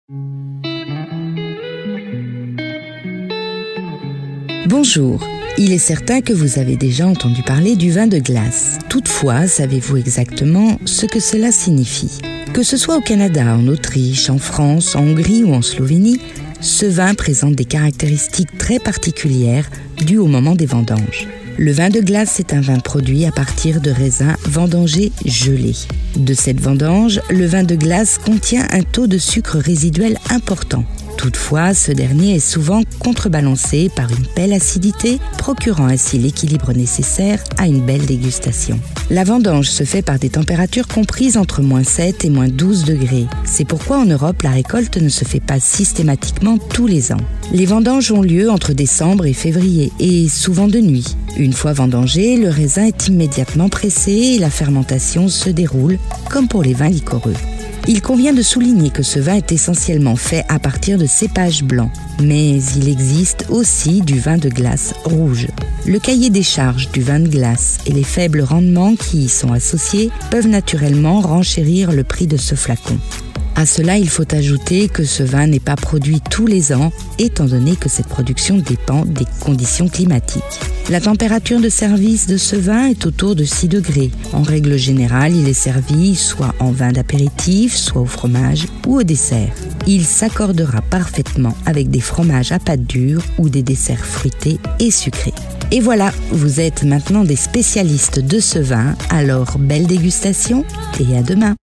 Bonjour, il est certain que vous avez déjà entendu parler du vin de glace. Toutefois, savez-vous exactement ce que cela signifie ? Que ce soit au Canada, en Autriche, en France, en Hongrie ou en Slovénie, ce vin présente des caractéristiques très particulières dues au moment des vendanges. Le vin de glace est un vin produit à partir de raisins vendangés gelés. De cette vendange, le vin de glace contient un taux de sucre résiduel important. Toutefois, ce dernier est souvent contrebalancé par une belle acidité, procurant ainsi l'équilibre nécessaire à une belle dégustation. La vendange se fait par des températures comprises entre -7 et -12 degrés. C'est pourquoi en Europe, la récolte ne se fait pas systématiquement tous les ans. Les vendanges ont lieu entre décembre et février, et souvent de nuit. Une fois vendangé, le raisin est immédiatement pressé et la fermentation se déroule comme pour les vins liquoreux. Il convient de souligner que ce vin est essentiellement fait à partir de cépages blancs, mais il existe aussi du vin de glace rouge. Le cahier des charges du vin de glace et les faibles rendements qui y sont associés peuvent naturellement renchérir le prix de ce flacon. À cela, il faut ajouter que ce vin n'est pas produit tous les ans, étant donné que cette production dépend des conditions climatiques. La température de service de ce vin est autour de 6 degrés. En règle générale, il est servi soit en vin d'apéritif, soit au fromage ou au dessert. Il s'accordera parfaitement avec des fromages à pâte dure ou des desserts fruités et sucrés. Et voilà, vous êtes maintenant des spécialistes de ce vin, alors belle dégustation et à demain.